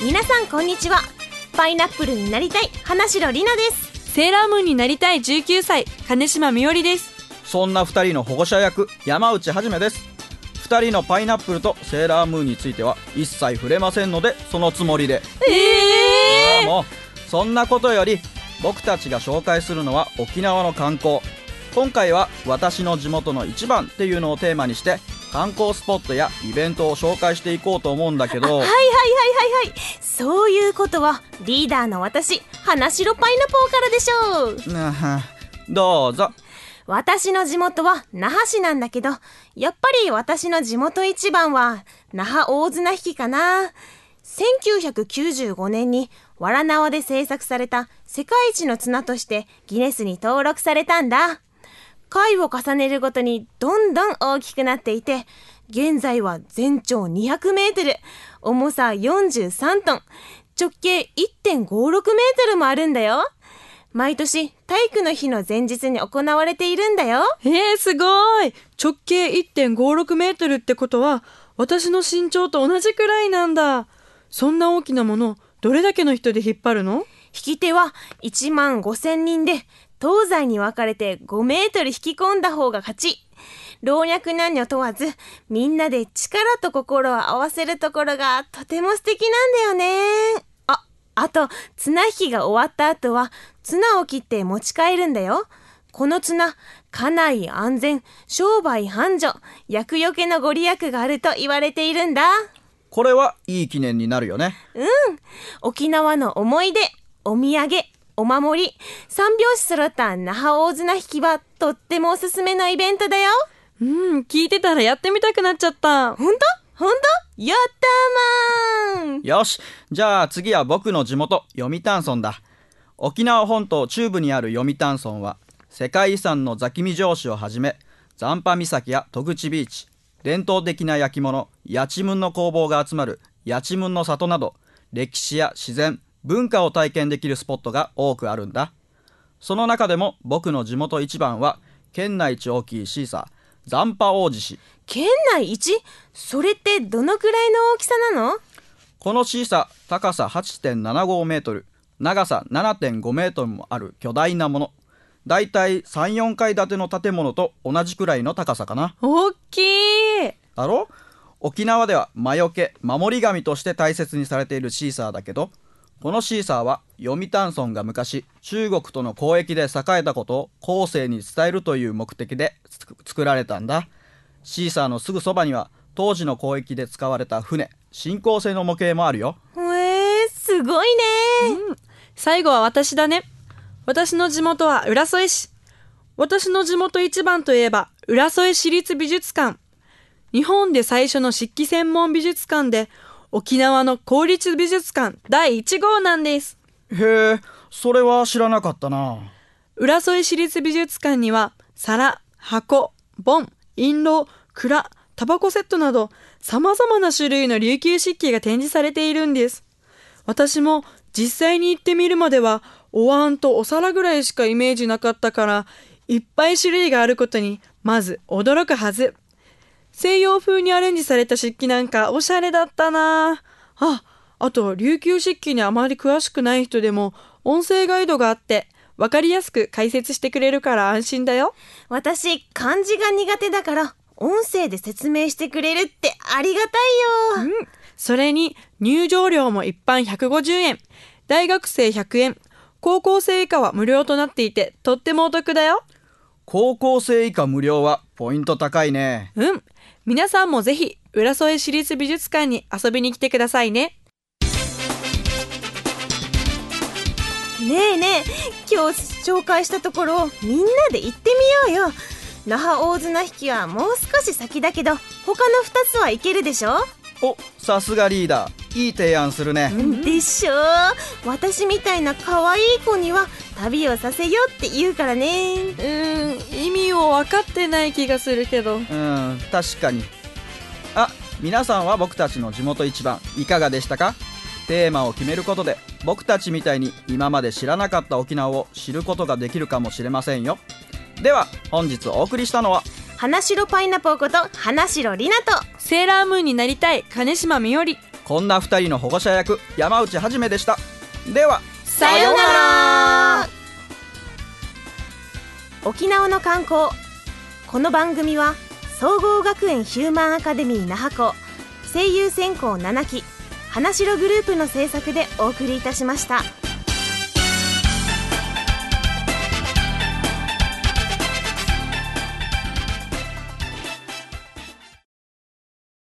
皆さんこんにちは。パイナップルになりたい花城里奈です。 セーラームーンになりたい19歳金島みおりです。 そんな2人の保護者役山内はじめです。2人のパイナップルとセーラームーンについては一切触れませんので、そのつもりで。もうそんなことより僕たちが紹介するのは沖縄の観光。今回は私の地元の一番っていうのをテーマにして観光スポットやイベントを紹介していこうと思うんだけど。 はい。そういうことはリーダーの私、花城パイナポーからでしょう。どうぞ。 私の地元は那覇市なんだけど、やっぱり私の地元一番は那覇大綱引きかな。1995年にわら縄で制作された世界一の綱としてギネスに登録されたんだ。回を重ねるごとにどんどん大きくなっていて、現在は全長200メートル、重さ43トン、直径 1.56 メートルもあるんだよ。毎年体育の日の前日に行われているんだよ。 すごい。直径 1.56 メートルってことは私の身長と同じくらいなんだ。そんな大きなものどれだけの人で引っ張るの？ 引き手は1万5,000人で、東西に分かれて5メートル引き込んだ方が勝ち。老若男女問わずみんなで力と心を合わせるところがとても素敵なんだよね。あと綱引きが終わった後は綱を切って持ち帰るんだよ。この綱、家内安全、商売繁盛、厄除けのご利益があると言われているんだ。 これはいい記念になるよね。 沖縄の思い出、お土産、お守り、三拍子揃った那覇大綱引きはとってもおすすめのイベントだよ。 聞いてたらやってみたくなっちゃった。 ほんとやったーまーん。 よし、じゃあ次は僕の地元読谷村だ。沖縄本島中部にある読谷村は世界遺産の座喜味城址をはじめ、残波岬や戸口ビーチ、伝統的な焼き物やちむんの工房が集まるやちむんの里など、歴史や自然文化を体験できるスポットが多くあるんだ。その中でも僕の地元一番は県内一大きいシーサー、残波大獅子。 県内一？それってどのくらいの大きさなの？ このシーサー、高さ 8.75 メートル、長さ 7.5 メートルもある巨大なもの。だいたい 3,4 階建ての建物と同じくらいの高さかな。 大きいだろ？沖縄では魔除け、守り神として大切にされているシーサーだけど、このシーサーは読谷村が昔中国との交易で栄えたことを後世に伝えるという目的で作られたんだ。シーサーのすぐそばには当時の交易で使われた船、進行船の模型もあるよ。 すごいね。 最後は私だね。私の地元は浦添市。私の地元一番といえば浦添市立美術館。日本で最初の漆器専門美術館で、沖縄の公立美術館第1号なんです。 へえ、それは知らなかったな。 浦添市立美術館には皿、箱、盆、印籠、蔵、タバコセットなど様々な種類の琉球漆器が展示されているんです。私も実際に行ってみるまではお椀とお皿ぐらいしかイメージなかったから、いっぱい種類があることにまず驚くはず。西洋風にアレンジされた漆器なんかおしゃれだったな。あと琉球漆器にあまり詳しくない人でも音声ガイドがあってわかりやすく解説してくれるから安心だよ。 私漢字が苦手だから音声で説明してくれるってありがたいよ。 それに入場料も一般150円、大学生100円、高校生以下は無料となっていてとってもお得だよ。 高校生以下無料はポイント高いね。 皆さんもぜひ浦添市立美術館に遊びに来てくださいね。 ねえ今日紹介したところをみんなで行ってみようよ。那覇大綱引きはもう少し先だけど他の2つは行けるでしょ。 お、さすがリーダー、いい提案するね。 でしょ。私みたいな可愛い子には旅をさせようって言うからね。 意味を分かってない気がするけど。 確かに。皆さんは僕たちの地元一番いかがでしたか？テーマを決めることで僕たちみたいに今まで知らなかった沖縄を知ることができるかもしれませんよ。では本日お送りしたのは花城パイナポーこと花城里奈とセーラームーンになりたい金島みおり。 こんな2人の保護者役、山内はじめでした。ではさようなら。沖縄の観光。この番組は総合学園ヒューマンアカデミー那覇校、声優専攻7期花城グループの制作でお送りいたしました。